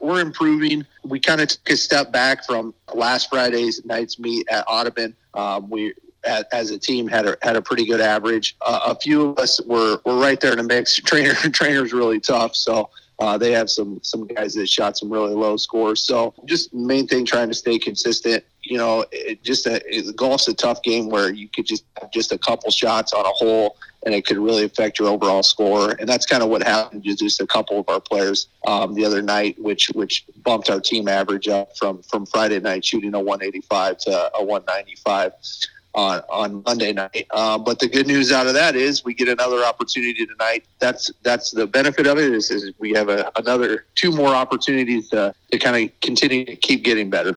we're improving. We kind of took a step back from last Friday's night's meet at Audubon. We as a team had a pretty good average. A few of us were right there in the mix. Trainer's really tough, so they have some guys that shot some really low scores. So just main thing, trying to stay consistent. Golf's a tough game where you could just have just a couple shots on a hole and it could really affect your overall score. And that's kind of what happened to just a couple of our players the other night, which bumped our team average up from Friday night shooting a 185 to a 195 on Monday night. But the good news out of that is we get another opportunity tonight. That's the benefit of it is we have another two more opportunities to kind of continue to keep getting better.